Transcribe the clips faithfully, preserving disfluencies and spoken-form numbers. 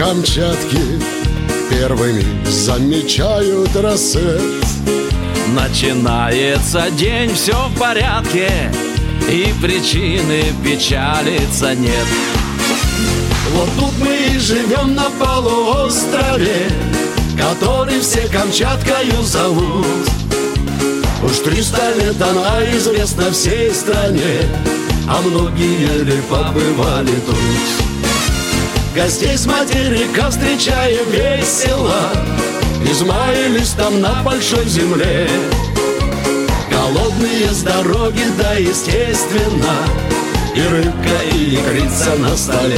Камчатки первыми замечают рассвет. Начинается день, все в порядке, и причины печалиться нет. Вот тут мы и живем на полуострове, который все Камчаткою зовут. Уж триста лет она известна всей стране, а многие ли побывали тут. Гостей с материка встречаем весело, измаялись там на большой земле. Голодные с дороги, да естественно, и рыбка, и икрица на столе.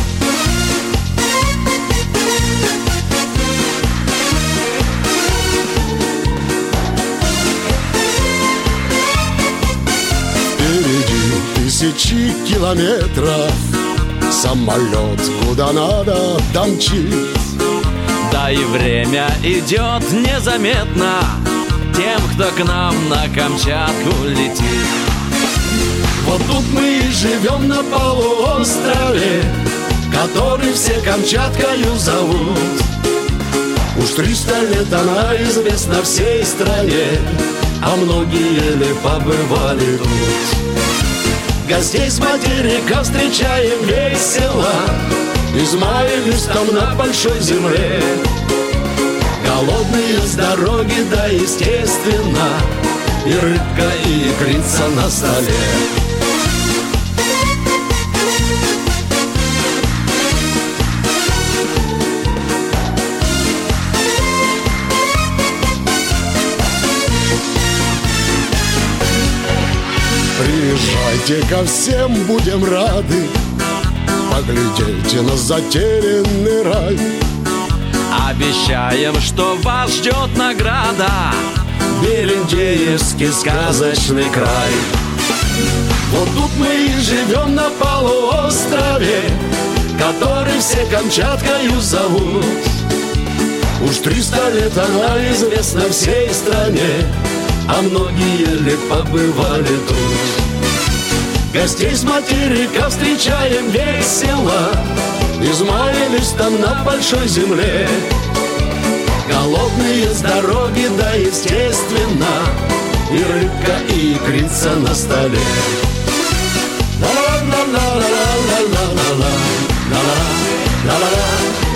Тысячи километров самолет куда надо домчит. Да и время идет незаметно тем, кто к нам на Камчатку летит. Вот тут мы и живем на полуострове, который все Камчаткою зовут. Уж триста лет она известна всей стране, а многие ли побывали тут. Гостей с материка встречаем весело, измаялись там на большой земле. Голодные с дороги, да естественно, и рыбка, и икрица на столе. Приезжайте ко всем, будем рады, поглядите на затерянный рай. Обещаем, что вас ждет награда, Берендеевский сказочный край. Вот тут мы и живем на полуострове, который все Камчаткою зовут. Уж триста лет она известна всей стране, а многие ли побывали тут. Гостей с материка встречаем весело, измаялись там на большой земле. Голодные с дороги, да естественно, и рыбка, и икрица на столе. Ла-ла-ла-ла-ла-ла-ла-ла-ла-ла-ла-ла-ла.